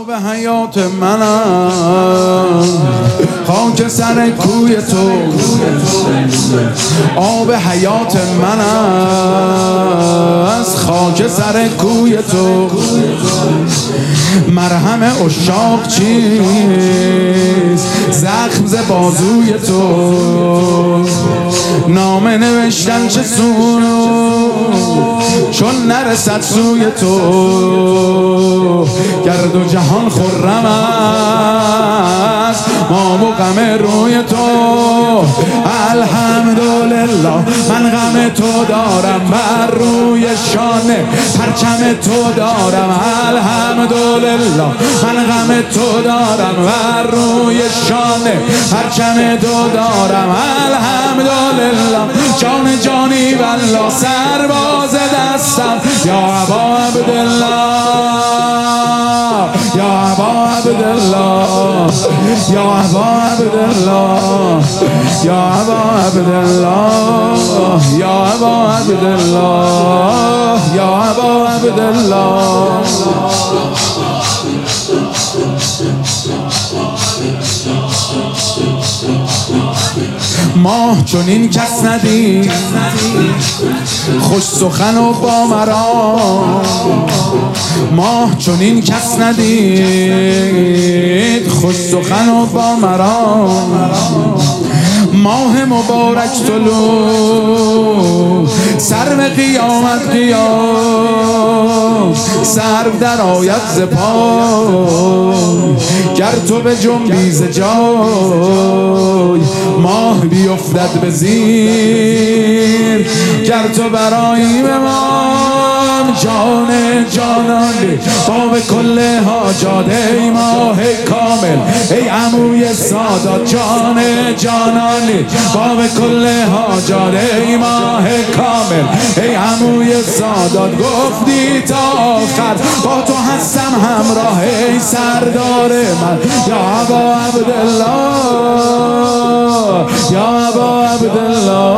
آب حیات منم، خاک سر کوی تو. آب حیات منم، خاک سر کوی تو. مرهم عشاق چیست؟ زخم ز بازوی تو. نامه نوشتن چه سود چون نرسد سوی تو. گرد و جهان خرم است، ما و غم روی تو. الحمدلله من غم تو دارم، بر روی شانه پرچم تو دارم. الحمدلله من غم تو دارم، بر روی شانه پرچم تو دارم. الحمدلله جان جانی والله سرباز دستم. یا ابا عبدالله، یا ابا عبدالله، یا ابا عبدالله، یا ابا عبدالله، یا ابا عبدالله، یا ابا عبدالله. ماه چنین کس ندید خوش سخن و با مرام. ماه چنین کس ندید خوش سخن و با مرام. ماه مبارک طلوع سرو قیامت قیام. سرو در آید ز پای گر تو به جنبی ز جای. ماه بیفتد به زیر گر تو برایی بمان. جان جانان باب کل حاجات، ای ماه کامل ای عموی سادات. جان جانان باب کل حاجات، ای ماه کامل ای عموی سادات. گفتی تا آخر با تو هستم همراه، ای سردار من. یا ابا عبدالله، یا ابا عبدالله،